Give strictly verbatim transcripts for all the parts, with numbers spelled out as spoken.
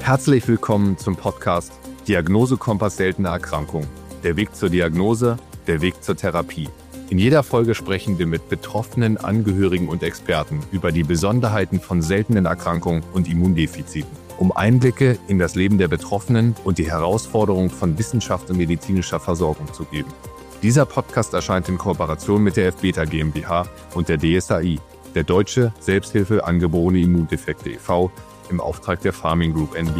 Herzlich willkommen zum Podcast Diagnose-Kompass seltene Erkrankung. Der Weg zur Diagnose, der Weg zur Therapie. In jeder Folge sprechen wir mit Betroffenen, Angehörigen und Experten über die Besonderheiten von seltenen Erkrankungen und Immundefiziten, um Einblicke in das Leben der Betroffenen und die Herausforderungen von Wissenschaft und medizinischer Versorgung zu geben. Dieser Podcast erscheint in Kooperation mit der F-Beta GmbH und der D S A I, der Deutsche Selbsthilfe Angeborene Immundefekte e V, im Auftrag der Pharming Group N V.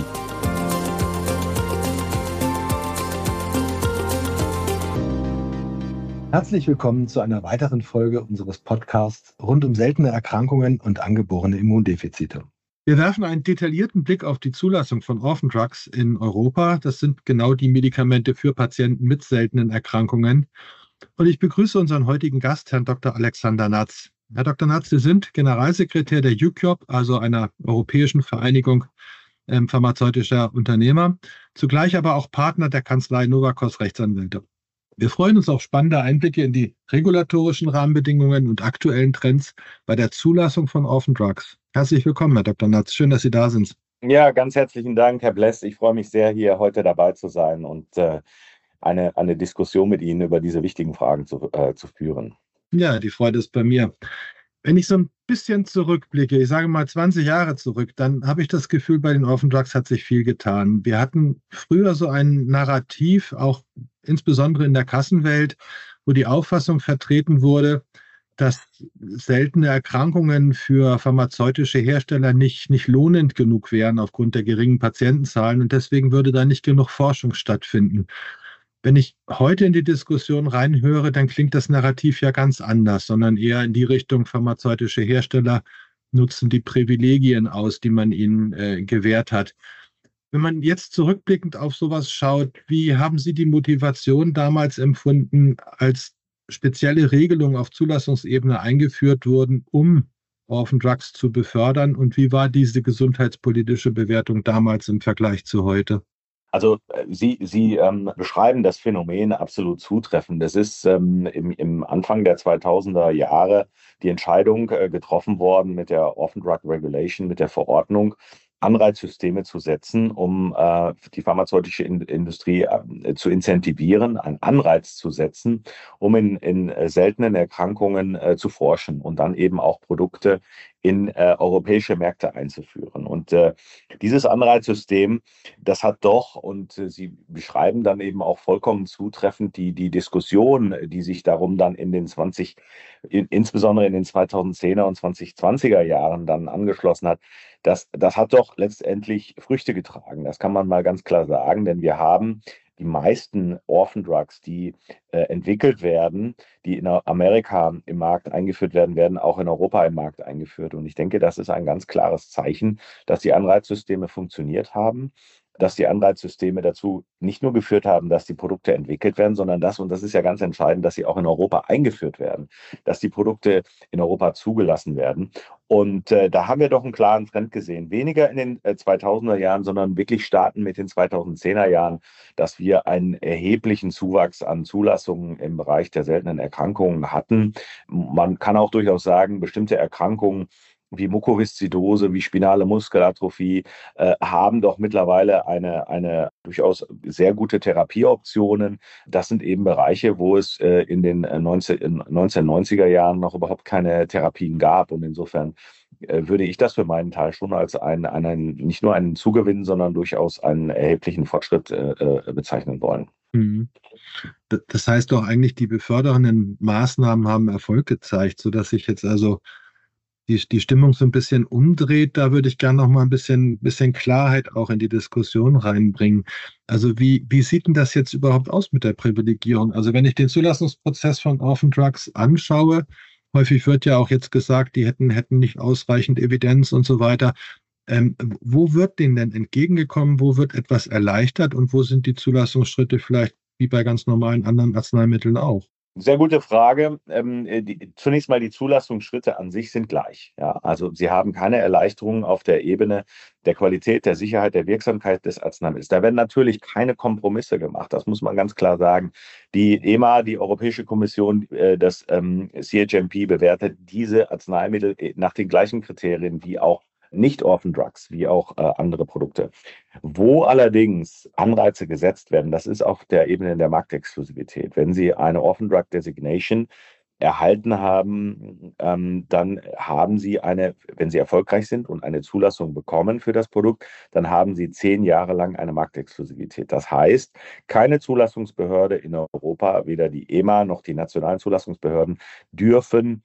Herzlich willkommen zu einer weiteren Folge unseres Podcasts rund um seltene Erkrankungen und angeborene Immundefizite. Wir werfen einen detaillierten Blick auf die Zulassung von Orphan Drugs in Europa. Das sind genau die Medikamente für Patienten mit seltenen Erkrankungen. Und ich begrüße unseren heutigen Gast, Herrn Doktor Alexander Natz. Herr Doktor Natz, Sie sind Generalsekretär der U C O P, also einer europäischen Vereinigung ähm, pharmazeutischer Unternehmer, zugleich aber auch Partner der Kanzlei Novarkos Rechtsanwälte. Wir freuen uns auf spannende Einblicke in die regulatorischen Rahmenbedingungen und aktuellen Trends bei der Zulassung von Orphan Drugs. Herzlich willkommen, Herr Doktor Natz. Schön, dass Sie da sind. Ja, ganz herzlichen Dank, Herr Bless. Ich freue mich sehr, hier heute dabei zu sein und äh, eine, eine Diskussion mit Ihnen über diese wichtigen Fragen zu, äh, zu führen. Ja, die Freude ist bei mir. Wenn ich so ein bisschen zurückblicke, ich sage mal zwanzig Jahre zurück, dann habe ich das Gefühl, bei den Orphan Drugs hat sich viel getan. Wir hatten früher so ein Narrativ, auch insbesondere in der Kassenwelt, wo die Auffassung vertreten wurde, dass seltene Erkrankungen für pharmazeutische Hersteller nicht, nicht lohnend genug wären aufgrund der geringen Patientenzahlen und deswegen würde da nicht genug Forschung stattfinden. Wenn ich heute in die Diskussion reinhöre, dann klingt das Narrativ ja ganz anders, sondern eher in die Richtung, pharmazeutische Hersteller nutzen die Privilegien aus, die man ihnen äh, gewährt hat. Wenn man jetzt zurückblickend auf sowas schaut, wie haben Sie die Motivation damals empfunden, als spezielle Regelungen auf Zulassungsebene eingeführt wurden, um Orphan Drugs zu befördern? Und wie war diese gesundheitspolitische Bewertung damals im Vergleich zu heute? Also Sie, Sie ähm, beschreiben das Phänomen absolut zutreffend. Es ist ähm, im, im Anfang der zweitausender Jahre die Entscheidung äh, getroffen worden mit der Orphan Drug Regulation, mit der Verordnung, Anreizsysteme zu setzen, um äh, die pharmazeutische in Industrie äh, zu incentivieren, einen Anreiz zu setzen, um in, in äh, seltenen Erkrankungen äh, zu forschen und dann eben auch Produkte in äh, europäische Märkte einzuführen. Und äh, dieses Anreizsystem, das hat doch, und äh, Sie beschreiben dann eben auch vollkommen zutreffend die, die Diskussion, die sich darum dann in den zwanzig, in, insbesondere in den zweitausendzehner und zweitausendzwanziger Jahren dann angeschlossen hat, das, das hat doch letztendlich Früchte getragen. Das kann man mal ganz klar sagen, denn wir haben die meisten Orphan Drugs, die äh, entwickelt werden, die in Amerika im Markt eingeführt werden, werden auch in Europa im Markt eingeführt. Und ich denke, das ist ein ganz klares Zeichen, dass die Anreizsysteme funktioniert haben, dass die Anreizsysteme dazu nicht nur geführt haben, dass die Produkte entwickelt werden, sondern das, und das ist ja ganz entscheidend, dass sie auch in Europa eingeführt werden, dass die Produkte in Europa zugelassen werden. Und äh, da haben wir doch einen klaren Trend gesehen. Weniger in den äh, zweitausender Jahren, sondern wirklich starten mit den zweitausendzehner Jahren, dass wir einen erheblichen Zuwachs an Zulassungen im Bereich der seltenen Erkrankungen hatten. Man kann auch durchaus sagen, bestimmte Erkrankungen wie Mukoviszidose, wie spinale Muskelatrophie, äh, haben doch mittlerweile eine, eine durchaus sehr gute Therapieoptionen. Das sind eben Bereiche, wo es äh, in den neunzehnhundertneunziger Jahren noch überhaupt keine Therapien gab. Und insofern äh, würde ich das für meinen Teil schon als einen, einen, nicht nur einen Zugewinn, sondern durchaus einen erheblichen Fortschritt äh, bezeichnen wollen. Das heißt doch eigentlich, die befördernden Maßnahmen haben Erfolg gezeigt, sodass sich jetzt also Die, die Stimmung so ein bisschen umdreht. Da würde ich gerne noch mal ein bisschen, bisschen Klarheit auch in die Diskussion reinbringen. Also wie, wie sieht denn das jetzt überhaupt aus mit der Privilegierung? Also wenn ich den Zulassungsprozess von Orphan Drugs anschaue, häufig wird ja auch jetzt gesagt, die hätten, hätten nicht ausreichend Evidenz und so weiter. Ähm, wo wird denen denn entgegengekommen? Wo wird etwas erleichtert? Und wo sind die Zulassungsschritte vielleicht wie bei ganz normalen anderen Arzneimitteln auch? Sehr gute Frage. Ähm, die, zunächst mal, die Zulassungsschritte an sich sind gleich. Ja? Also Sie haben keine Erleichterungen auf der Ebene der Qualität, der Sicherheit, der Wirksamkeit des Arzneimittels. Da werden natürlich keine Kompromisse gemacht. Das muss man ganz klar sagen. Die E M A, die Europäische Kommission, äh, das ähm, C H M P bewertet diese Arzneimittel nach den gleichen Kriterien wie auch Nicht-Orphan-Drugs wie auch äh, andere Produkte. Wo allerdings Anreize gesetzt werden, das ist auf der Ebene der Marktexklusivität. Wenn Sie eine Orphan-Drug-Designation erhalten haben, ähm, dann haben Sie eine, wenn Sie erfolgreich sind und eine Zulassung bekommen für das Produkt, dann haben Sie zehn Jahre lang eine Marktexklusivität. Das heißt, keine Zulassungsbehörde in Europa, weder die E M A noch die nationalen Zulassungsbehörden, dürfen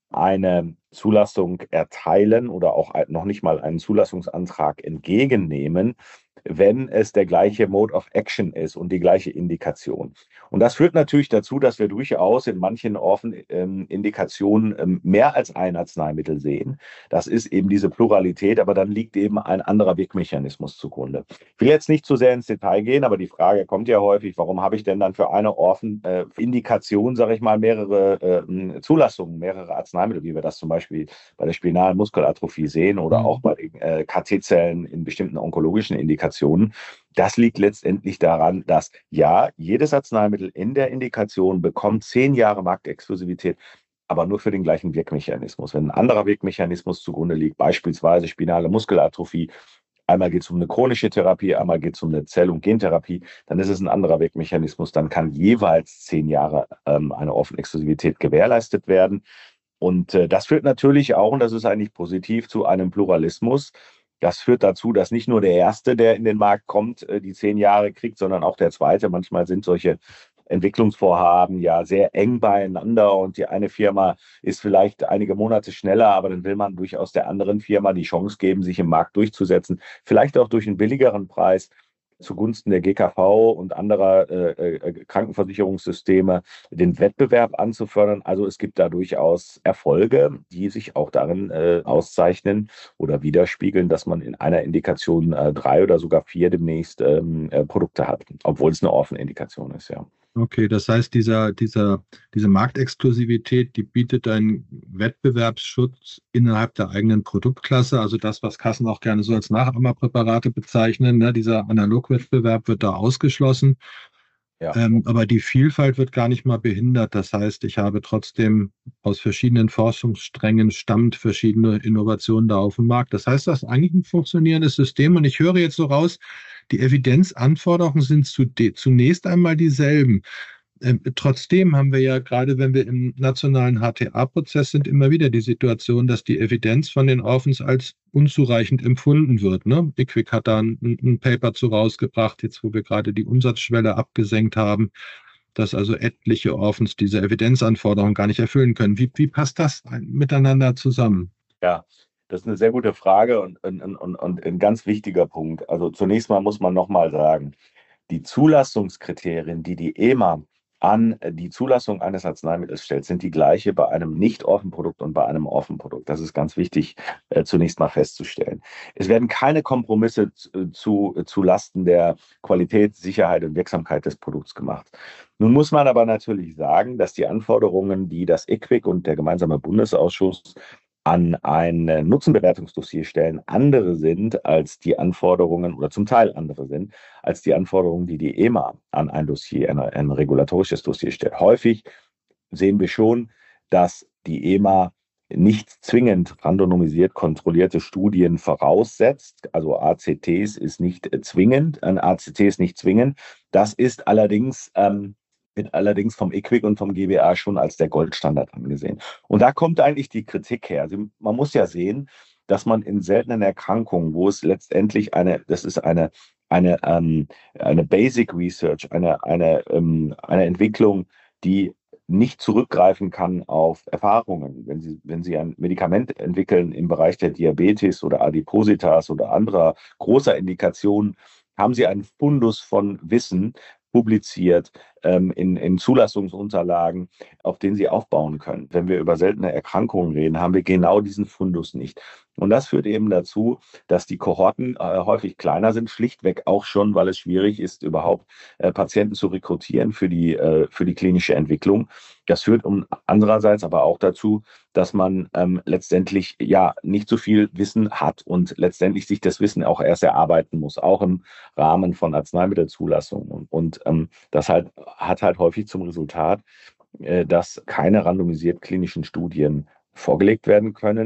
eine Zulassung erteilen oder auch noch nicht mal einen Zulassungsantrag entgegennehmen, wenn es der gleiche Mode of Action ist und die gleiche Indikation. Und das führt natürlich dazu, dass wir durchaus in manchen Orphan-Indikationen ähm, mehr als ein Arzneimittel sehen. Das ist eben diese Pluralität, aber dann liegt eben ein anderer Wirkmechanismus zugrunde. Ich will jetzt nicht zu sehr ins Detail gehen, aber die Frage kommt ja häufig, warum habe ich denn dann für eine Orphan-Indikation, sage ich mal, mehrere äh, Zulassungen, mehrere Arzneimittel, wie wir das zum Beispiel bei der spinalen Muskelatrophie sehen oder Mhm. auch bei den äh, K T-Zellen in bestimmten onkologischen Indikationen. Das liegt letztendlich daran, dass ja, jedes Arzneimittel in der Indikation bekommt zehn Jahre Marktexklusivität, aber nur für den gleichen Wirkmechanismus. Wenn ein anderer Wirkmechanismus zugrunde liegt, beispielsweise spinale Muskelatrophie, einmal geht es um eine chronische Therapie, einmal geht es um eine Zell- und Gentherapie, dann ist es ein anderer Wirkmechanismus, dann kann jeweils zehn Jahre ähm, eine Orphan-Exklusivität gewährleistet werden. Und äh, das führt natürlich auch, und das ist eigentlich positiv, zu einem Pluralismus. Das führt dazu, dass nicht nur der Erste, der in den Markt kommt, äh, die zehn Jahre kriegt, sondern auch der Zweite. Manchmal sind solche Entwicklungsvorhaben ja sehr eng beieinander und die eine Firma ist vielleicht einige Monate schneller, aber dann will man durchaus der anderen Firma die Chance geben, sich im Markt durchzusetzen, vielleicht auch durch einen billigeren Preis zugunsten der G K V und anderer äh, äh, Krankenversicherungssysteme den Wettbewerb anzufördern. Also es gibt da durchaus Erfolge, die sich auch darin äh, auszeichnen oder widerspiegeln, dass man in einer Indikation äh, drei oder sogar vier demnächst ähm, äh, Produkte hat, obwohl es eine offene Indikation ist, ja. Okay, das heißt, dieser, dieser, diese Marktexklusivität, die bietet einen Wettbewerbsschutz innerhalb der eigenen Produktklasse, also das, was Kassen auch gerne so als Nachahmerpräparate bezeichnen, ne? Dieser Analogwettbewerb wird da ausgeschlossen. Ja. Ähm, aber die Vielfalt wird gar nicht mal behindert. Das heißt, ich habe trotzdem aus verschiedenen Forschungssträngen stammt verschiedene Innovationen da auf dem Markt. Das heißt, das ist eigentlich ein funktionierendes System. Und ich höre jetzt so raus, die Evidenzanforderungen sind zu zunächst einmal dieselben. Ähm, trotzdem haben wir ja gerade, wenn wir im nationalen H T A-Prozess sind, immer wieder die Situation, dass die Evidenz von den Orphans als unzureichend empfunden wird. Ne? I Q W I C hat da ein, ein Paper zu rausgebracht, jetzt wo wir gerade die Umsatzschwelle abgesenkt haben, dass also etliche Orphans diese Evidenzanforderungen gar nicht erfüllen können. Wie, wie passt das miteinander zusammen? Ja, das ist eine sehr gute Frage und, und, und, und ein ganz wichtiger Punkt. Also zunächst mal muss man nochmal sagen, die Zulassungskriterien, die die E M A an die Zulassung eines Arzneimittels stellt, sind die gleiche bei einem Nicht-Orphan-Produkt und bei einem Orphan-Produkt. Das ist ganz wichtig, äh, zunächst mal festzustellen. Es werden keine Kompromisse zu, zu, zu Lasten der Qualität, Sicherheit und Wirksamkeit des Produkts gemacht. Nun muss man aber natürlich sagen, dass die Anforderungen, die das I Q W I C und der gemeinsame Bundesausschuss an ein Nutzenbewertungsdossier stellen, andere sind als die Anforderungen oder zum Teil andere sind als die Anforderungen, die die E M A an ein Dossier, ein, ein regulatorisches Dossier stellt. Häufig sehen wir schon, dass die E M A nicht zwingend randomisiert kontrollierte Studien voraussetzt. Also A C Ts ist nicht zwingend, ein A C T ist nicht zwingend. Das ist allerdings ähm, wird allerdings vom I Q W I C und vom G B A schon als der Goldstandard angesehen. Und da kommt eigentlich die Kritik her. Also man muss ja sehen, dass man in seltenen Erkrankungen, wo es letztendlich eine, das ist eine, eine, ähm, eine Basic Research, eine, eine, ähm, eine Entwicklung, die nicht zurückgreifen kann auf Erfahrungen. Wenn Sie, wenn Sie ein Medikament entwickeln im Bereich der Diabetes oder Adipositas oder anderer großer Indikationen, haben Sie einen Fundus von Wissen publiziert ähm, in, in Zulassungsunterlagen, auf denen Sie aufbauen können. Wenn wir über seltene Erkrankungen reden, haben wir genau diesen Fundus nicht. Und das führt eben dazu, dass die Kohorten äh, häufig kleiner sind, schlichtweg auch schon, weil es schwierig ist, überhaupt äh, Patienten zu rekrutieren für die, äh, für die klinische Entwicklung. Das führt um, andererseits aber auch dazu, dass man ähm, letztendlich ja nicht so viel Wissen hat und letztendlich sich das Wissen auch erst erarbeiten muss, auch im Rahmen von Arzneimittelzulassungen. Und, und ähm, das halt, hat halt häufig zum Resultat, äh, dass keine randomisiert klinischen Studien vorgelegt werden können,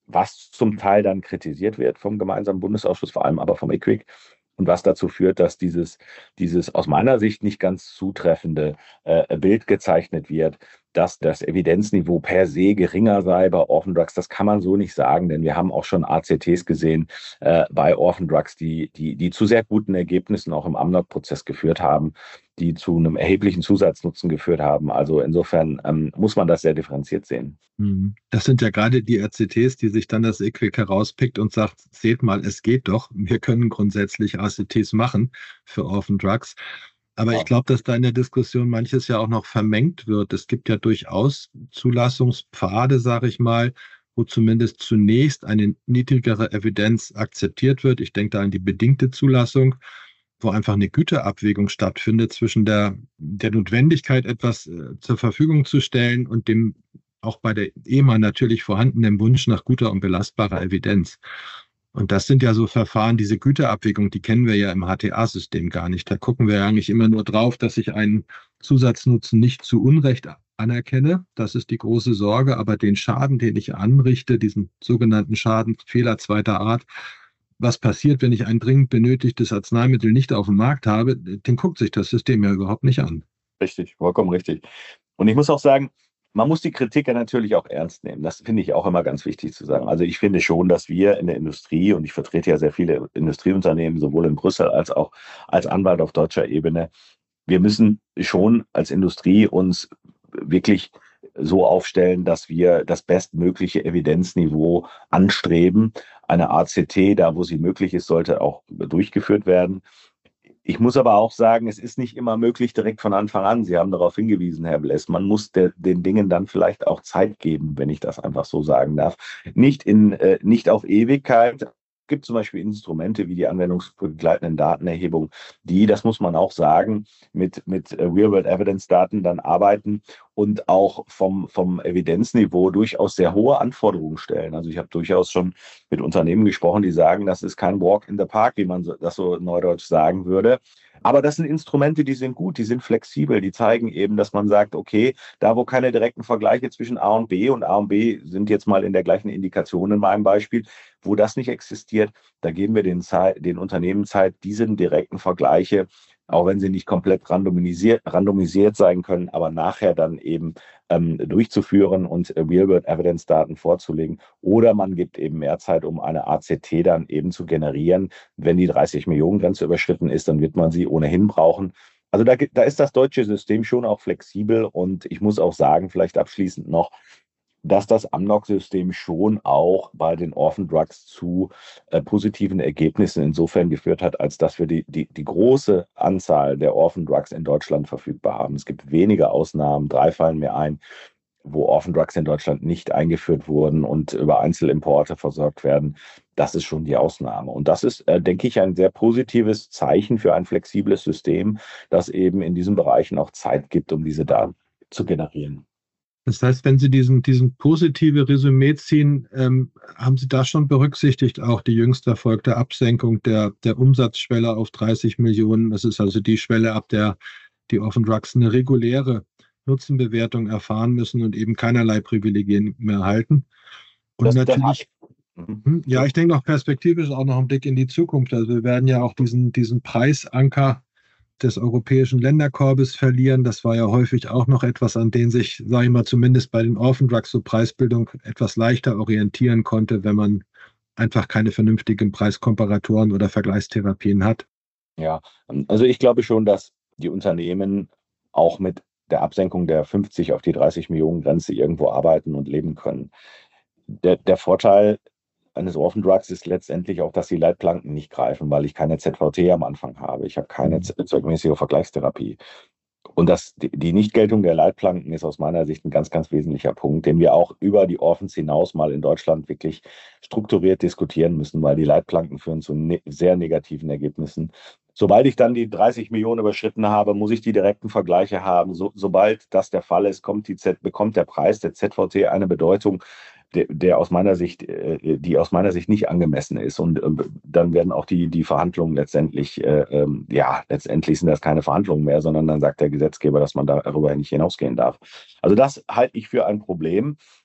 was zum Teil dann kritisiert wird vom gemeinsamen Bundesausschuss, vor allem aber vom E Q U I C. Und was dazu führt, dass dieses, dieses aus meiner Sicht nicht ganz zutreffende äh, Bild gezeichnet wird, dass das Evidenzniveau per se geringer sei bei Orphan Drugs. Das kann man so nicht sagen, denn wir haben auch schon A C Ts gesehen äh, bei Orphan Drugs, die, die, die zu sehr guten Ergebnissen auch im Amnok-Prozess geführt haben, die zu einem erheblichen Zusatznutzen geführt haben. Also insofern ähm, muss man das sehr differenziert sehen. Das sind ja gerade die R C Ts, die sich dann das E Q U I C herauspickt und sagt, seht mal, es geht doch. Wir können grundsätzlich A C Ts machen für Orphan Drugs. Aber ich glaube, dass da in der Diskussion manches ja auch noch vermengt wird. Es gibt ja durchaus Zulassungspfade, sage ich mal, wo zumindest zunächst eine niedrigere Evidenz akzeptiert wird. Ich denke da an die bedingte Zulassung, wo einfach eine Güteabwägung stattfindet zwischen der, der Notwendigkeit, etwas äh, zur Verfügung zu stellen und dem auch bei der E M A natürlich vorhandenen Wunsch nach guter und belastbarer Evidenz. Und das sind ja so Verfahren, diese Güterabwägung, die kennen wir ja im H T A-System gar nicht. Da gucken wir ja eigentlich immer nur drauf, dass ich einen Zusatznutzen nicht zu Unrecht anerkenne. Das ist die große Sorge. Aber den Schaden, den ich anrichte, diesen sogenannten Schaden, Fehler zweiter Art, was passiert, wenn ich ein dringend benötigtes Arzneimittel nicht auf dem Markt habe, den guckt sich das System ja überhaupt nicht an. Richtig, vollkommen richtig. Und ich muss auch sagen, man muss die Kritik ja natürlich auch ernst nehmen. Das finde ich auch immer ganz wichtig zu sagen. Also ich finde schon, dass wir in der Industrie, und ich vertrete ja sehr viele Industrieunternehmen, sowohl in Brüssel als auch als Anwalt auf deutscher Ebene, wir müssen schon als Industrie uns wirklich so aufstellen, dass wir das bestmögliche Evidenzniveau anstreben. Eine A C T, da wo sie möglich ist, sollte auch durchgeführt werden. Ich muss aber auch sagen, es ist nicht immer möglich direkt von Anfang an. Sie haben darauf hingewiesen, Herr Bless. Man muss der, den Dingen dann vielleicht auch Zeit geben, wenn ich das einfach so sagen darf. Nicht, in, äh, nicht auf Ewigkeit. Es gibt zum Beispiel Instrumente wie die anwendungsbegleitenden Datenerhebung, die, das muss man auch sagen, mit, mit Real-World-Evidence-Daten dann arbeiten und auch vom, vom Evidenzniveau durchaus sehr hohe Anforderungen stellen. Also ich habe durchaus schon mit Unternehmen gesprochen, die sagen, das ist kein Walk in the Park, wie man so, das so neudeutsch sagen würde. Aber das sind Instrumente, die sind gut, die sind flexibel, die zeigen eben, dass man sagt, okay, da wo keine direkten Vergleiche zwischen A und B, und A und B sind jetzt mal in der gleichen Indikation in meinem Beispiel, wo das nicht existiert, da geben wir den, Zeit, den Unternehmen Zeit, diese direkten Vergleiche, auch wenn sie nicht komplett randomisiert, randomisiert sein können, aber nachher dann eben ähm, durchzuführen und äh, Real-World-Evidence-Daten vorzulegen. Oder man gibt eben mehr Zeit, um eine A C T dann eben zu generieren. Wenn die dreißig-Millionen-Grenze überschritten ist, dann wird man sie ohnehin brauchen. Also da, da ist das deutsche System schon auch flexibel, und ich muss auch sagen, vielleicht abschließend noch, dass das Amnok-System schon auch bei den Orphan Drugs zu äh, positiven Ergebnissen insofern geführt hat, als dass wir die, die, die große Anzahl der Orphan Drugs in Deutschland verfügbar haben. Es gibt wenige Ausnahmen, drei fallen mir ein, wo Orphan Drugs in Deutschland nicht eingeführt wurden und über Einzelimporte versorgt werden. Das ist schon die Ausnahme. Und das ist, äh, denke ich, ein sehr positives Zeichen für ein flexibles System, das eben in diesen Bereichen auch Zeit gibt, um diese Daten zu generieren. Das heißt, wenn Sie diesen, diesen positive Resümee ziehen, ähm, haben Sie da schon berücksichtigt, auch die jüngst erfolgte Absenkung der, der Umsatzschwelle auf dreißig Millionen. Das ist also die Schwelle, ab der die Orphan Drugs eine reguläre Nutzenbewertung erfahren müssen und eben keinerlei Privilegien mehr erhalten. Und das, natürlich, das mhm. ja, ich denke noch perspektivisch auch noch einen Blick in die Zukunft. Also wir werden ja auch diesen, diesen Preisanker des europäischen Länderkorbes verlieren. Das war ja häufig auch noch etwas, an dem sich, sage ich mal, zumindest bei den Orphan Drugs so Preisbildung etwas leichter orientieren konnte, wenn man einfach keine vernünftigen Preiskomparatoren oder Vergleichstherapien hat. Ja, also ich glaube schon, dass die Unternehmen auch mit der Absenkung der fünfzig auf die dreißig Millionen Grenze irgendwo arbeiten und leben können. Der, der Vorteil eines Orphan Drugs ist letztendlich auch, dass die Leitplanken nicht greifen, weil ich keine Z V T am Anfang habe. Ich habe keine zweckmäßige Vergleichstherapie. Und das, die, die Nichtgeltung der Leitplanken ist aus meiner Sicht ein ganz, ganz wesentlicher Punkt, den wir auch über die Orphans hinaus mal in Deutschland wirklich strukturiert diskutieren müssen, weil die Leitplanken führen zu ne- sehr negativen Ergebnissen. Sobald ich dann die dreißig Millionen überschritten habe, muss ich die direkten Vergleiche haben. So, sobald das der Fall ist, kommt die Z, bekommt der Preis der Z V T eine Bedeutung, Der, der aus meiner Sicht, die aus meiner Sicht nicht angemessen ist. Und dann werden auch die, die Verhandlungen letztendlich, äh, ja, letztendlich sind das keine Verhandlungen mehr, sondern dann sagt der Gesetzgeber, dass man darüber nicht hinausgehen darf. Also das halte ich für ein Problem.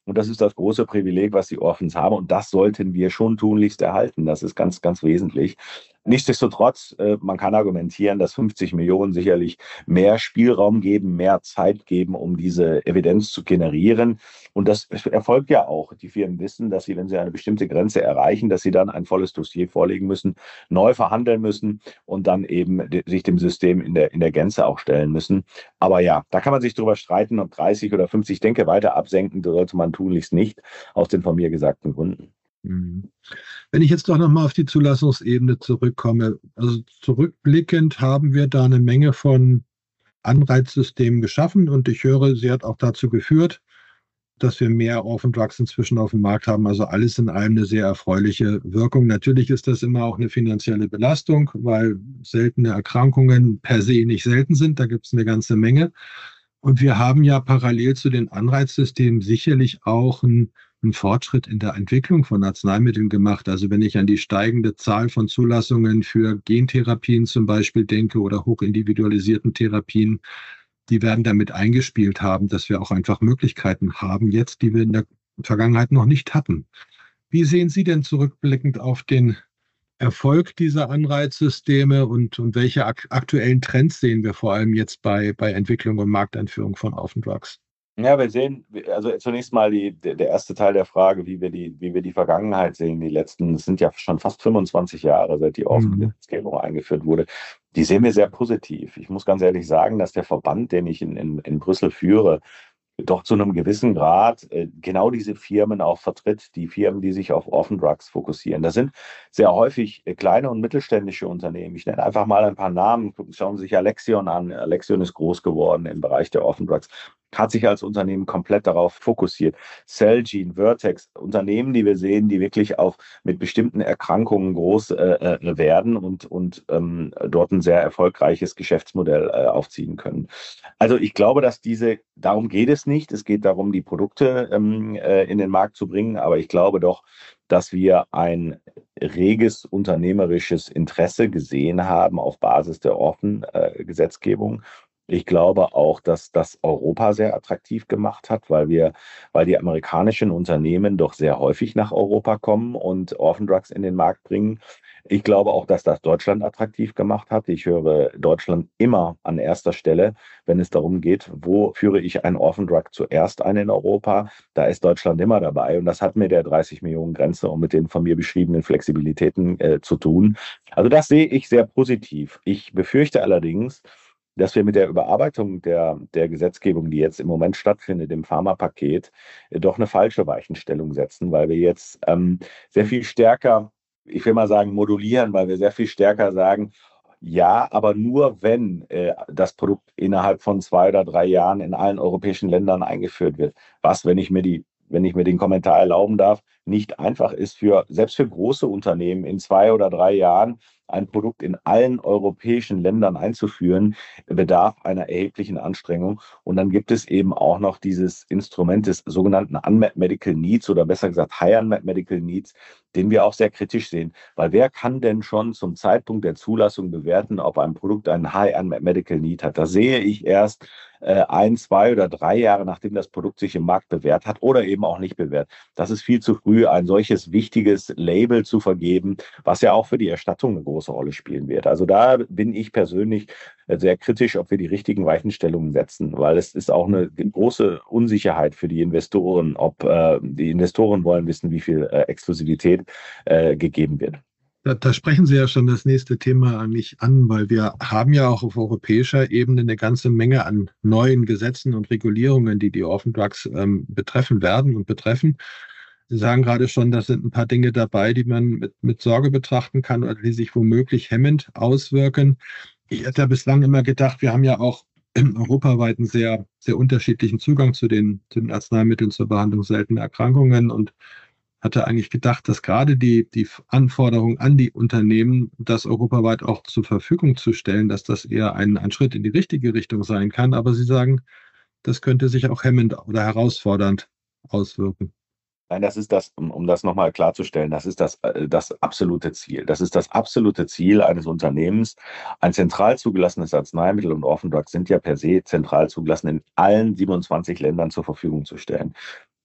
Und das ist das große Privileg, was die Orphans haben. Und das sollten wir schon tunlichst erhalten. Das ist ganz, ganz wesentlich. Nichtsdestotrotz, äh, man kann argumentieren, dass fünfzig Millionen sicherlich mehr Spielraum geben, mehr Zeit geben, um diese Evidenz zu generieren. Und das erfolgt ja auch. Die Firmen wissen, dass sie, wenn sie eine bestimmte Grenze erreichen, dass sie dann ein volles Dossier vorlegen müssen, neu verhandeln müssen und dann eben de- sich dem System in der, in der Gänze auch stellen müssen. Aber ja, da kann man sich darüber streiten, ob dreißig oder fünfzig. Ich denke, weiter absenken sollte man tunlichst nicht, aus den von mir gesagten Gründen. Mhm. Wenn ich jetzt doch nochmal auf die Zulassungsebene zurückkomme, also zurückblickend haben wir da eine Menge von Anreizsystemen geschaffen und ich höre, sie hat auch dazu geführt, dass wir mehr Orphan Drugs inzwischen auf dem Markt haben. Also alles in allem eine sehr erfreuliche Wirkung. Natürlich ist das immer auch eine finanzielle Belastung, weil seltene Erkrankungen per se nicht selten sind. Da gibt es eine ganze Menge. Und wir haben ja parallel zu den Anreizsystemen sicherlich auch einen, einen Fortschritt in der Entwicklung von Arzneimitteln gemacht. Also wenn ich an die steigende Zahl von Zulassungen für Gentherapien zum Beispiel denke oder hochindividualisierten Therapien, die werden damit eingespielt haben, dass wir auch einfach Möglichkeiten haben jetzt, die wir in der Vergangenheit noch nicht hatten. Wie sehen Sie denn zurückblickend auf den Erfolg dieser Anreizsysteme und, und welche ak aktuellen Trends sehen wir vor allem jetzt bei, bei Entwicklung und Markteinführung von Orphan Drugs? Ja, wir sehen, also zunächst mal die, der der erste Teil der Frage, wie wir die, wie wir die Vergangenheit sehen. Die letzten, es sind ja schon fast fünfundzwanzig Jahre, seit die Mhm. Orphan-Gesetzgebung eingeführt wurde. Die sehen wir sehr positiv. Ich muss ganz ehrlich sagen, dass der Verband, den ich in, in, in Brüssel führe, doch zu einem gewissen Grad äh, genau diese Firmen auch vertritt, die Firmen, die sich auf Orphan Drugs fokussieren. Das sind sehr häufig äh, kleine und mittelständische Unternehmen. Ich nenne einfach mal ein paar Namen. Schauen Sie sich Alexion an. Alexion ist groß geworden im Bereich der Orphan Drugs, hat sich als Unternehmen komplett darauf fokussiert. Celgene, Vertex, Unternehmen, die wir sehen, die wirklich auf mit bestimmten Erkrankungen groß äh, äh, werden und, und ähm, dort ein sehr erfolgreiches Geschäftsmodell äh, aufziehen können. Also ich glaube, dass diese, darum geht es nicht. Es geht darum, die Produkte ähm, äh, in den Markt zu bringen. Aber ich glaube doch, dass wir ein reges unternehmerisches Interesse gesehen haben auf Basis der Orphan-Gesetzgebung. Ich glaube auch, dass das Europa sehr attraktiv gemacht hat, weil wir, weil die amerikanischen Unternehmen doch sehr häufig nach Europa kommen und Orphan Drugs in den Markt bringen. Ich glaube auch, dass das Deutschland attraktiv gemacht hat. Ich höre Deutschland immer an erster Stelle, wenn es darum geht, wo führe ich einen Orphan Drug zuerst ein in Europa. Da ist Deutschland immer dabei und das hat mit der dreißig Millionen Grenze und mit den von mir beschriebenen Flexibilitäten äh, zu tun. Also das sehe ich sehr positiv. Ich befürchte allerdings, dass wir mit der Überarbeitung der, der Gesetzgebung, die jetzt im Moment stattfindet, im Pharmapaket, äh, doch eine falsche Weichenstellung setzen, weil wir jetzt ähm, sehr viel stärker, ich will mal sagen, modulieren, weil wir sehr viel stärker sagen, ja, aber nur wenn äh, das Produkt innerhalb von zwei oder drei Jahren in allen europäischen Ländern eingeführt wird. Was, wenn ich mir die, wenn ich mir den Kommentar erlauben darf, nicht einfach ist für, selbst für große Unternehmen in zwei oder drei Jahren ein Produkt in allen europäischen Ländern einzuführen, bedarf einer erheblichen Anstrengung. Und dann gibt es eben auch noch dieses Instrument des sogenannten Unmet Medical Needs oder besser gesagt High Unmet Medical Needs, den wir auch sehr kritisch sehen. Weil wer kann denn schon zum Zeitpunkt der Zulassung bewerten, ob ein Produkt einen High Unmet Medical Need hat? Da sehe ich erst äh, ein, zwei oder drei Jahre, nachdem das Produkt sich im Markt bewährt hat oder eben auch nicht bewährt. Das ist viel zu früh, ein solches wichtiges Label zu vergeben, was ja auch für die Erstattung eine große Rolle spielen wird. Also da bin ich persönlich sehr kritisch, ob wir die richtigen Weichenstellungen setzen, weil es ist auch eine große Unsicherheit für die Investoren, ob äh, die Investoren wollen wissen, wie viel äh, Exklusivität äh, gegeben wird. Da, da sprechen Sie ja schon das nächste Thema eigentlich an, weil wir haben ja auch auf europäischer Ebene eine ganze Menge an neuen Gesetzen und Regulierungen, die die Orphan Drugs ähm, betreffen werden und betreffen. Sie sagen gerade schon, da sind ein paar Dinge dabei, die man mit, mit Sorge betrachten kann oder die sich womöglich hemmend auswirken. Ich hätte ja bislang immer gedacht, wir haben ja auch europaweit einen sehr, sehr unterschiedlichen Zugang zu den, zu den Arzneimitteln zur Behandlung seltener Erkrankungen und hatte eigentlich gedacht, dass gerade die, die Anforderung an die Unternehmen, das europaweit auch zur Verfügung zu stellen, dass das eher ein, ein Schritt in die richtige Richtung sein kann. Aber Sie sagen, das könnte sich auch hemmend oder herausfordernd auswirken. Nein, das ist das, um, um das nochmal klarzustellen, das ist das, äh, das absolute Ziel. Das ist das absolute Ziel eines Unternehmens. Ein zentral zugelassenes Arzneimittel und Orphan Drugs sind ja per se zentral zugelassen in allen siebenundzwanzig Ländern zur Verfügung zu stellen.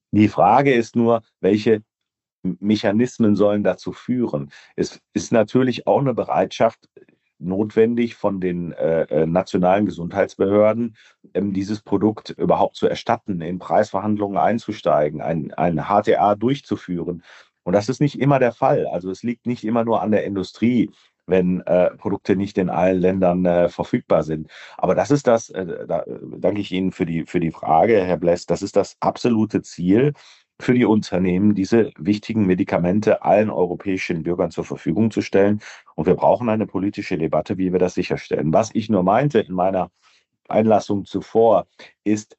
Die Frage ist nur, welche Mechanismen sollen dazu führen. Es ist natürlich auch eine Bereitschaft notwendig von den äh, äh, nationalen Gesundheitsbehörden, ähm, dieses Produkt überhaupt zu erstatten, in Preisverhandlungen einzusteigen, ein, ein H T A durchzuführen. Und das ist nicht immer der Fall. Also es liegt nicht immer nur an der Industrie, wenn äh, Produkte nicht in allen Ländern äh, verfügbar sind. Aber das ist das, äh, da äh, danke ich Ihnen für die, für die Frage, Herr Bless, das ist das absolute Ziel für die Unternehmen, diese wichtigen Medikamente allen europäischen Bürgern zur Verfügung zu stellen. Und wir brauchen eine politische Debatte, wie wir das sicherstellen. Was ich nur meinte in meiner Einlassung zuvor, ist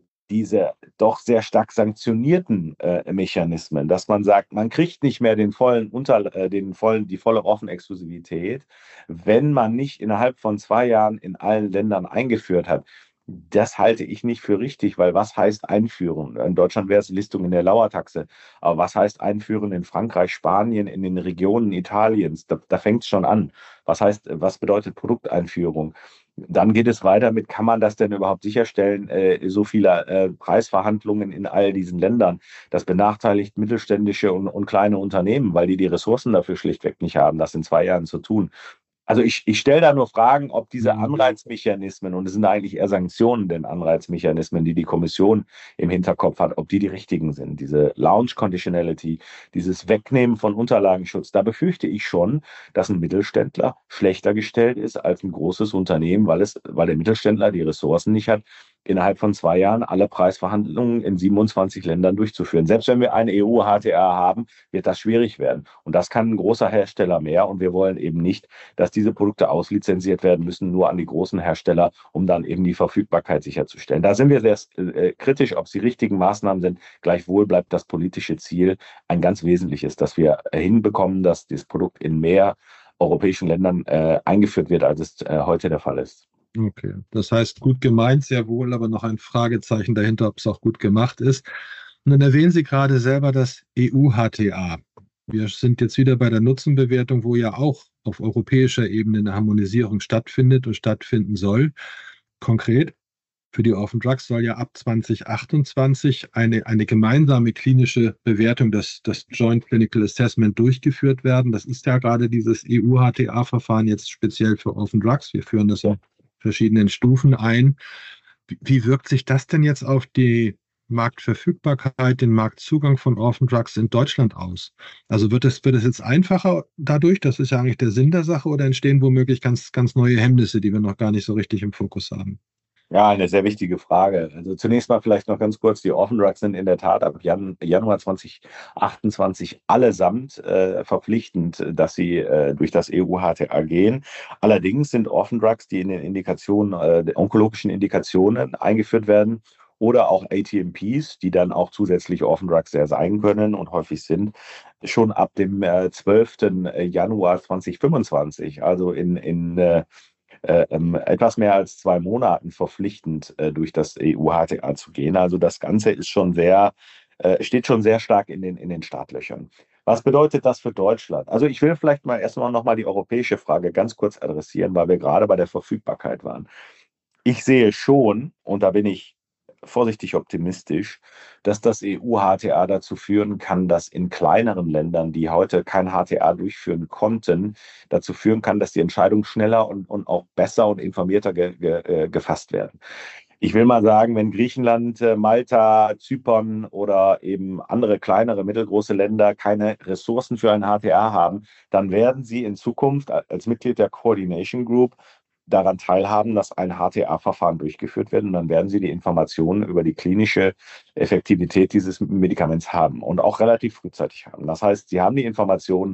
diese doch sehr stark sanktionierten äh, Mechanismen, dass man sagt, man kriegt nicht mehr den vollen Unter, äh, den vollen, die volle Waffenexklusivität, wenn man nicht innerhalb von zwei Jahren in allen Ländern eingeführt hat. Das halte ich nicht für richtig, weil was heißt einführen? In Deutschland wäre es Listung in der Lauertaxe. Aber was heißt einführen in Frankreich, Spanien, in den Regionen Italiens? Da, da fängt es schon an. Was heißt, was bedeutet Produkteinführung? Dann geht es weiter mit, kann man das denn überhaupt sicherstellen, äh, so viele äh, Preisverhandlungen in all diesen Ländern? Das benachteiligt mittelständische und, und kleine Unternehmen, weil die die Ressourcen dafür schlichtweg nicht haben, das in zwei Jahren zu tun. Also ich, ich stelle da nur Fragen, ob diese Anreizmechanismen, und es sind eigentlich eher Sanktionen, denn Anreizmechanismen, die die Kommission im Hinterkopf hat, ob die die richtigen sind. Diese Launch Conditionality, dieses Wegnehmen von Unterlagenschutz, da befürchte ich schon, dass ein Mittelständler schlechter gestellt ist als ein großes Unternehmen, weil, es, weil der Mittelständler die Ressourcen nicht hat, innerhalb von zwei Jahren alle Preisverhandlungen in siebenundzwanzig Ländern durchzuführen. Selbst wenn wir eine E U-H T A haben, wird das schwierig werden. Und das kann ein großer Hersteller mehr. Und wir wollen eben nicht, dass diese Produkte auslizenziert werden müssen, nur an die großen Hersteller, um dann eben die Verfügbarkeit sicherzustellen. Da sind wir sehr äh, kritisch, ob es die richtigen Maßnahmen sind. Gleichwohl bleibt das politische Ziel ein ganz wesentliches, dass wir hinbekommen, dass das Produkt in mehr europäischen Ländern äh, eingeführt wird, als es äh, heute der Fall ist. Okay, das heißt, gut gemeint, sehr wohl, aber noch ein Fragezeichen dahinter, ob es auch gut gemacht ist. Und dann erwähnen Sie gerade selber das E U-H T A. Wir sind jetzt wieder bei der Nutzenbewertung, wo ja auch auf europäischer Ebene eine Harmonisierung stattfindet und stattfinden soll. Konkret, für die Orphan Drugs soll ja ab zwanzig achtundzwanzig eine, eine gemeinsame klinische Bewertung, das, das Joint Clinical Assessment, durchgeführt werden. Das ist ja gerade dieses E U-H T A-Verfahren jetzt speziell für Orphan Drugs. Wir führen das in verschiedenen Stufen ein. Wie, wie wirkt sich das denn jetzt auf die Marktverfügbarkeit, den Marktzugang von Orphan Drugs in Deutschland aus? Also wird es, wird es jetzt einfacher dadurch? Das ist ja eigentlich der Sinn der Sache, oder entstehen womöglich ganz, ganz neue Hemmnisse, die wir noch gar nicht so richtig im Fokus haben? Ja, eine sehr wichtige Frage. Also zunächst mal vielleicht noch ganz kurz, die Orphan Drugs sind in der Tat ab Jan Januar zwanzig achtundzwanzig allesamt äh, verpflichtend, dass sie äh, durch das E U-H T A gehen. Allerdings sind Orphan Drugs, die in den Indikationen, äh, onkologischen Indikationen eingeführt werden, oder auch A T M Ps, die dann auch zusätzlich Orphan Drugs sehr sein können und häufig sind, schon ab dem äh, zwölften Januar zweitausendfünfundzwanzig, also in, in äh, Äh, ähm, etwas mehr als zwei Monaten verpflichtend äh, durch das E U-H T A zu gehen. Also das Ganze ist schon sehr, äh, steht schon sehr stark in den, in den Startlöchern. Was bedeutet das für Deutschland? Also ich will vielleicht mal erstmal nochmal die europäische Frage ganz kurz adressieren, weil wir gerade bei der Verfügbarkeit waren. Ich sehe schon, und da bin ich vorsichtig optimistisch, dass das E U-H T A dazu führen kann, dass in kleineren Ländern, die heute kein H T A durchführen konnten, dazu führen kann, dass die Entscheidungen schneller und, und auch besser und informierter ge, ge, äh, gefasst werden. Ich will mal sagen, wenn Griechenland, Malta, Zypern oder eben andere kleinere, mittelgroße Länder keine Ressourcen für ein H T A haben, dann werden sie in Zukunft als Mitglied der Coordination Group daran teilhaben, dass ein H T A-Verfahren durchgeführt wird, und dann werden sie die Informationen über die klinische Effektivität dieses Medikaments haben und auch relativ frühzeitig haben. Das heißt, sie haben die Informationen,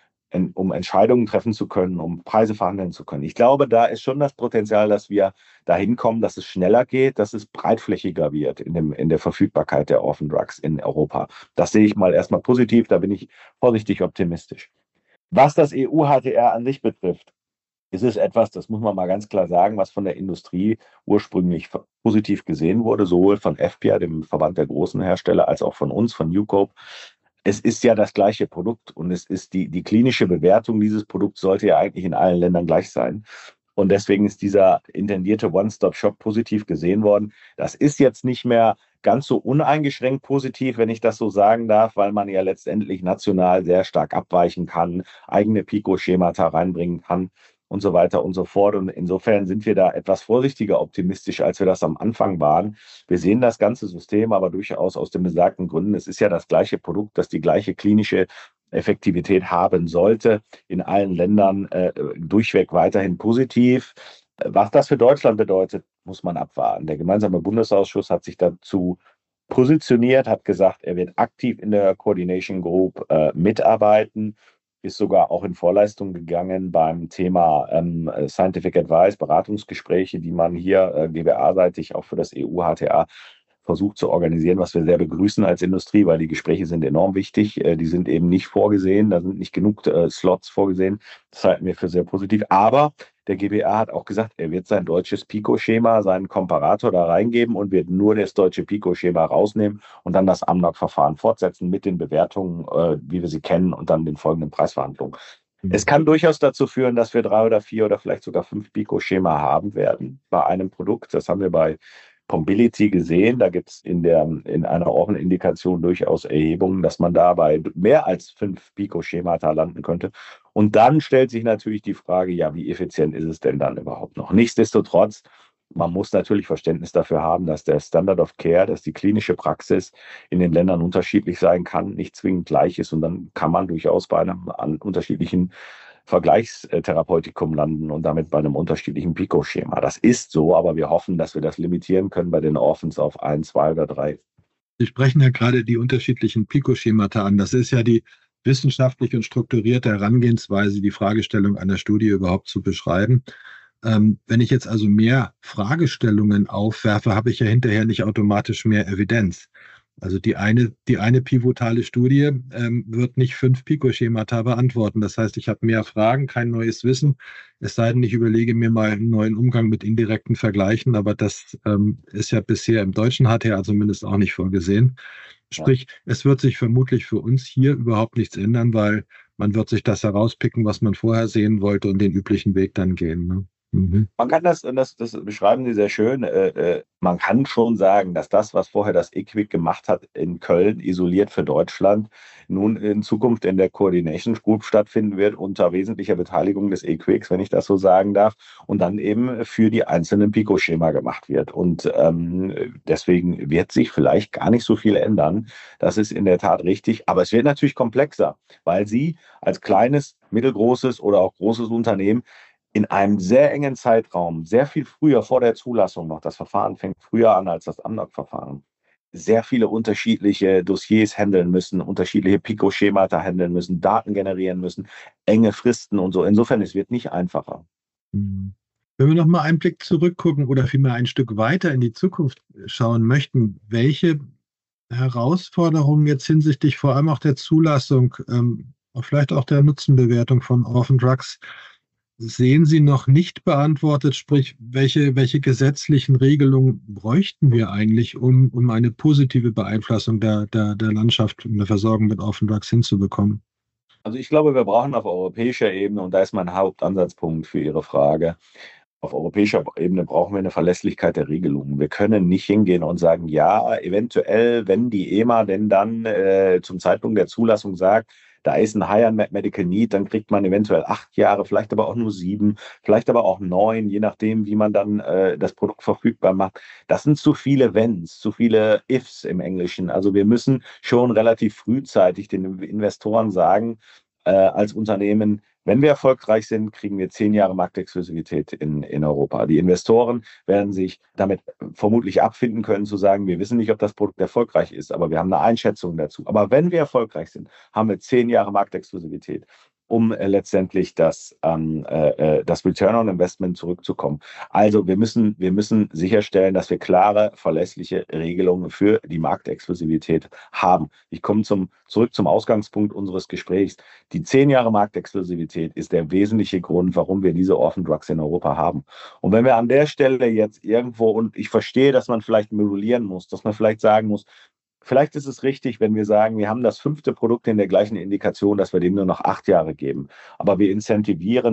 um Entscheidungen treffen zu können, um Preise verhandeln zu können. Ich glaube, da ist schon das Potenzial, dass wir dahin kommen, dass es schneller geht, dass es breitflächiger wird in, dem, in der Verfügbarkeit der Orphan Drugs in Europa. Das sehe ich mal erstmal positiv, da bin ich vorsichtig optimistisch. Was das E U-H T A an sich betrifft, ist es etwas, das muss man mal ganz klar sagen, was von der Industrie ursprünglich positiv gesehen wurde, sowohl von F P I A, dem Verband der großen Hersteller, als auch von uns, von Newcope. Es ist ja das gleiche Produkt, und es ist die, die klinische Bewertung dieses Produkts sollte ja eigentlich in allen Ländern gleich sein. Und deswegen ist dieser intendierte One-Stop-Shop positiv gesehen worden. Das ist jetzt nicht mehr ganz so uneingeschränkt positiv, wenn ich das so sagen darf, weil man ja letztendlich national sehr stark abweichen kann, eigene Pico-Schemata reinbringen kann und so weiter und so fort. Und insofern sind wir da etwas vorsichtiger optimistisch, als wir das am Anfang waren. Wir sehen das ganze System aber durchaus aus den besagten Gründen. Es ist ja das gleiche Produkt, das die gleiche klinische Effektivität haben sollte, in allen Ländern äh, durchweg weiterhin positiv. Was das für Deutschland bedeutet, muss man abwarten. Der gemeinsame Bundesausschuss hat sich dazu positioniert, hat gesagt, er wird aktiv in der Coordination Group äh, mitarbeiten, ist sogar auch in Vorleistung gegangen beim Thema ähm, Scientific Advice, Beratungsgespräche, die man hier äh, G B A-seitig auch für das E U-H T A versucht zu organisieren, was wir sehr begrüßen als Industrie, weil die Gespräche sind enorm wichtig. Äh, die sind eben nicht vorgesehen, da sind nicht genug äh, Slots vorgesehen. Das halten wir für sehr positiv. Aber der G B A hat auch gesagt, er wird sein deutsches Pico-Schema, seinen Komparator da reingeben und wird nur das deutsche Pico-Schema rausnehmen und dann das Amnok-Verfahren fortsetzen mit den Bewertungen, äh, wie wir sie kennen, und dann den folgenden Preisverhandlungen. Mhm. Es kann durchaus dazu führen, dass wir drei oder vier oder vielleicht sogar fünf Pico-Schema haben werden bei einem Produkt. Das haben wir bei Pombility gesehen. Da gibt es in, der, in einer offenen Indikation durchaus Erhebungen, dass man da bei mehr als fünf Pico-Schemata landen könnte. Und dann stellt sich natürlich die Frage, ja, wie effizient ist es denn dann überhaupt noch? Nichtsdestotrotz, man muss natürlich Verständnis dafür haben, dass der Standard of Care, dass die klinische Praxis in den Ländern unterschiedlich sein kann, nicht zwingend gleich ist. Und dann kann man durchaus bei einem an unterschiedlichen Vergleichstherapeutikum landen und damit bei einem unterschiedlichen Pico-Schema. Das ist so, aber wir hoffen, dass wir das limitieren können bei den Orphans auf ein, zwei oder drei. Sie sprechen ja gerade die unterschiedlichen Pico-Schemata an. Das ist ja die wissenschaftlich und strukturierte Herangehensweise, die Fragestellung einer Studie überhaupt zu beschreiben. Ähm, wenn ich jetzt also mehr Fragestellungen aufwerfe, habe ich ja hinterher nicht automatisch mehr Evidenz. Also die eine, die eine pivotale Studie ähm, wird nicht fünf Pico-Schemata beantworten. Das heißt, ich habe mehr Fragen, kein neues Wissen. Es sei denn, ich überlege mir mal einen neuen Umgang mit indirekten Vergleichen. Aber das ähm, ist ja bisher im deutschen H T A zumindest auch nicht vorgesehen. Sprich, ja. Es wird sich vermutlich für uns hier überhaupt nichts ändern, weil man wird sich das herauspicken, was man vorher sehen wollte, und den üblichen Weg dann gehen. Ne? Mhm. Man kann das, und das, das beschreiben Sie sehr schön, äh, äh, man kann schon sagen, dass das, was vorher das E Q I C gemacht hat in Köln, isoliert für Deutschland, nun in Zukunft in der Coordination Group stattfinden wird, unter wesentlicher Beteiligung des E Q I Cs, wenn ich das so sagen darf, und dann eben für die einzelnen Pico-Schema gemacht wird. Und ähm, deswegen wird sich vielleicht gar nicht so viel ändern. Das ist in der Tat richtig, aber es wird natürlich komplexer, weil Sie als kleines, mittelgroßes oder auch großes Unternehmen in einem sehr engen Zeitraum, sehr viel früher vor der Zulassung noch, das Verfahren fängt früher an als das Amnok-Verfahren, sehr viele unterschiedliche Dossiers handeln müssen, unterschiedliche Pico-Schemata handeln müssen, Daten generieren müssen, enge Fristen und so. Insofern, es wird nicht einfacher. Wenn wir noch mal einen Blick zurückgucken oder vielmehr ein Stück weiter in die Zukunft schauen möchten, welche Herausforderungen jetzt hinsichtlich vor allem auch der Zulassung, ähm, vielleicht auch der Nutzenbewertung von Orphan Drugs sehen Sie noch nicht beantwortet, sprich, welche, welche gesetzlichen Regelungen bräuchten wir eigentlich, um, um eine positive Beeinflussung der, der, der Landschaft und der Versorgung mit Orphan Drugs hinzubekommen? Also ich glaube, wir brauchen auf europäischer Ebene, und da ist mein Hauptansatzpunkt für Ihre Frage, auf europäischer Ebene brauchen wir eine Verlässlichkeit der Regelungen. Wir können nicht hingehen und sagen, ja, eventuell, wenn die E M A denn dann äh, zum Zeitpunkt der Zulassung sagt, da ist ein High Unmet Medical Need, dann kriegt man eventuell acht Jahre, vielleicht aber auch nur sieben, vielleicht aber auch neun, je nachdem, wie man dann äh, das Produkt verfügbar macht. Das sind zu viele Wenns, zu viele Ifs im Englischen. Also wir müssen schon relativ frühzeitig den Investoren sagen, äh, als Unternehmen, wenn wir erfolgreich sind, kriegen wir zehn Jahre Marktexklusivität in, in Europa. Die Investoren werden sich damit vermutlich abfinden können, zu sagen, wir wissen nicht, ob das Produkt erfolgreich ist, aber wir haben eine Einschätzung dazu. Aber wenn wir erfolgreich sind, haben wir zehn Jahre Marktexklusivität, um äh, letztendlich das, ähm, äh, das Return on Investment zurückzukommen. Also wir müssen, wir müssen sicherstellen, dass wir klare, verlässliche Regelungen für die Marktexklusivität haben. Ich komme zum, zurück zum Ausgangspunkt unseres Gesprächs. Die zehn Jahre Marktexklusivität ist der wesentliche Grund, warum wir diese Orphan Drugs in Europa haben. Und wenn wir an der Stelle jetzt irgendwo, und ich verstehe, dass man vielleicht modulieren muss, dass man vielleicht sagen muss, vielleicht ist es richtig, wenn wir sagen, wir haben das fünfte Produkt in der gleichen Indikation, dass wir dem nur noch acht Jahre geben. Aber wir incentivieren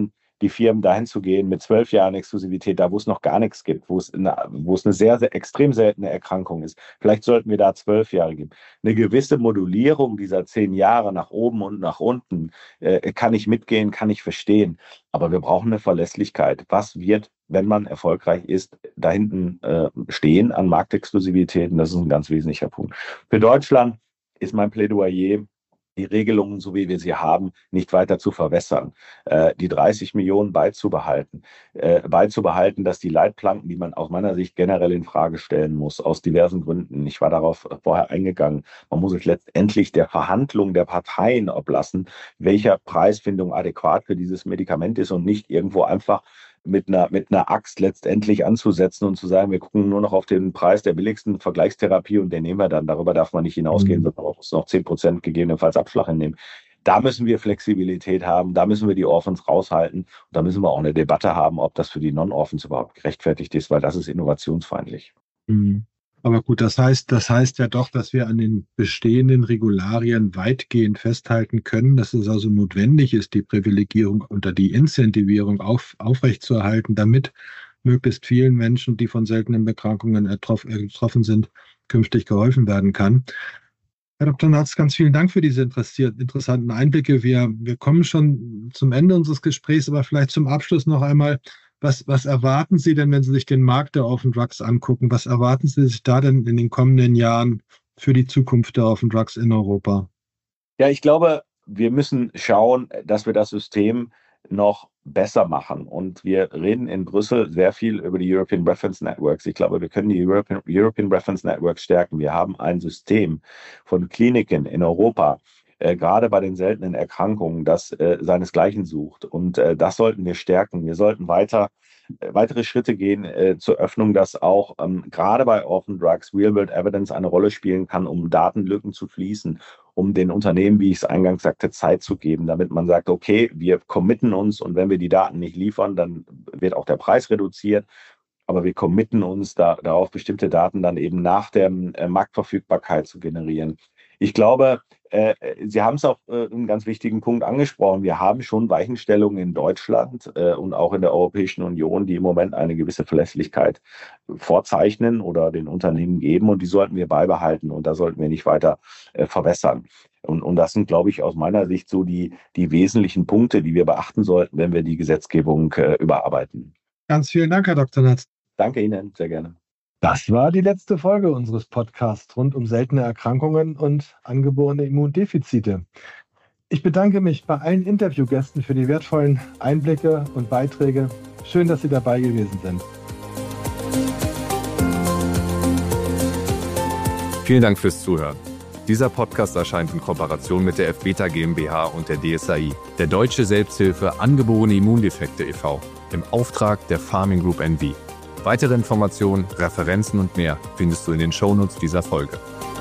die Firmen dahin zu gehen mit zwölf Jahren Exklusivität, da wo es noch gar nichts gibt, wo es eine, wo es eine sehr, sehr extrem seltene Erkrankung ist. Vielleicht sollten wir da zwölf Jahre geben. Eine gewisse Modulierung dieser zehn Jahre nach oben und nach unten äh, kann ich mitgehen, kann ich verstehen. Aber wir brauchen eine Verlässlichkeit. Was wird, wenn man erfolgreich ist, da hinten äh, stehen an Marktexklusivitäten? Das ist ein ganz wesentlicher Punkt. Für Deutschland ist mein Plädoyer, die Regelungen, so wie wir sie haben, nicht weiter zu verwässern, äh, die dreißig Millionen beizubehalten, äh, beizubehalten, dass die Leitplanken, die man aus meiner Sicht generell in Frage stellen muss, aus diversen Gründen, ich war darauf vorher eingegangen, man muss es letztendlich der Verhandlung der Parteien oblassen, welcher Preisfindung adäquat für dieses Medikament ist und nicht irgendwo einfach mit einer, mit einer Axt letztendlich anzusetzen und zu sagen, wir gucken nur noch auf den Preis der billigsten Vergleichstherapie und den nehmen wir dann. Darüber darf man nicht hinausgehen, mhm. sondern man muss noch zehn Prozent gegebenenfalls Abschlag hinnehmen. Da müssen wir Flexibilität haben, da müssen wir die Orphans raushalten und da müssen wir auch eine Debatte haben, ob das für die Non-Orphans überhaupt gerechtfertigt ist, weil das ist innovationsfeindlich. Mhm. Aber gut, das heißt, das heißt ja doch, dass wir an den bestehenden Regularien weitgehend festhalten können, dass es also notwendig ist, die Privilegierung oder die Incentivierung auf, aufrechtzuerhalten, damit möglichst vielen Menschen, die von seltenen Erkrankungen betroffen sind, künftig geholfen werden kann. Herr Doktor Natz, ganz vielen Dank für diese interessanten Einblicke. Wir, wir kommen schon zum Ende unseres Gesprächs, aber vielleicht zum Abschluss noch einmal, Was, was erwarten Sie denn, wenn Sie sich den Markt der Orphan Drugs angucken? Was erwarten Sie sich da denn in den kommenden Jahren für die Zukunft der Orphan Drugs in Europa? Ja, ich glaube, wir müssen schauen, dass wir das System noch besser machen. Und wir reden in Brüssel sehr viel über die European Reference Networks. Ich glaube, wir können die European, European Reference Networks stärken. Wir haben ein System von Kliniken in Europa, Äh, gerade bei den seltenen Erkrankungen, das äh, seinesgleichen sucht. Und äh, das sollten wir stärken. Wir sollten weiter, äh, weitere Schritte gehen äh, zur Öffnung, dass auch ähm, gerade bei Orphan Drugs Real-World Evidence eine Rolle spielen kann, um Datenlücken zu schließen, um den Unternehmen, wie ich es eingangs sagte, Zeit zu geben, damit man sagt, okay, wir committen uns und wenn wir die Daten nicht liefern, dann wird auch der Preis reduziert. Aber wir committen uns da, darauf, bestimmte Daten dann eben nach der äh, Marktverfügbarkeit zu generieren. Ich glaube, äh, Sie haben es auch äh, einen ganz wichtigen Punkt angesprochen. Wir haben schon Weichenstellungen in Deutschland äh, und auch in der Europäischen Union, die im Moment eine gewisse Verlässlichkeit vorzeichnen oder den Unternehmen geben. Und die sollten wir beibehalten und da sollten wir nicht weiter äh, verwässern. Und, und das sind, glaube ich, aus meiner Sicht so die, die wesentlichen Punkte, die wir beachten sollten, wenn wir die Gesetzgebung äh, überarbeiten. Ganz vielen Dank, Herr Doktor Natz. Danke Ihnen, sehr gerne. Das war die letzte Folge unseres Podcasts rund um seltene Erkrankungen und angeborene Immundefizite. Ich bedanke mich bei allen Interviewgästen für die wertvollen Einblicke und Beiträge. Schön, dass Sie dabei gewesen sind. Vielen Dank fürs Zuhören. Dieser Podcast erscheint in Kooperation mit der F Beta GmbH und der D S A I, der Deutsche Selbsthilfe Angeborene Immundefekte e V, im Auftrag der Pharming Group N V. Weitere Informationen, Referenzen und mehr findest du in den Shownotes dieser Folge.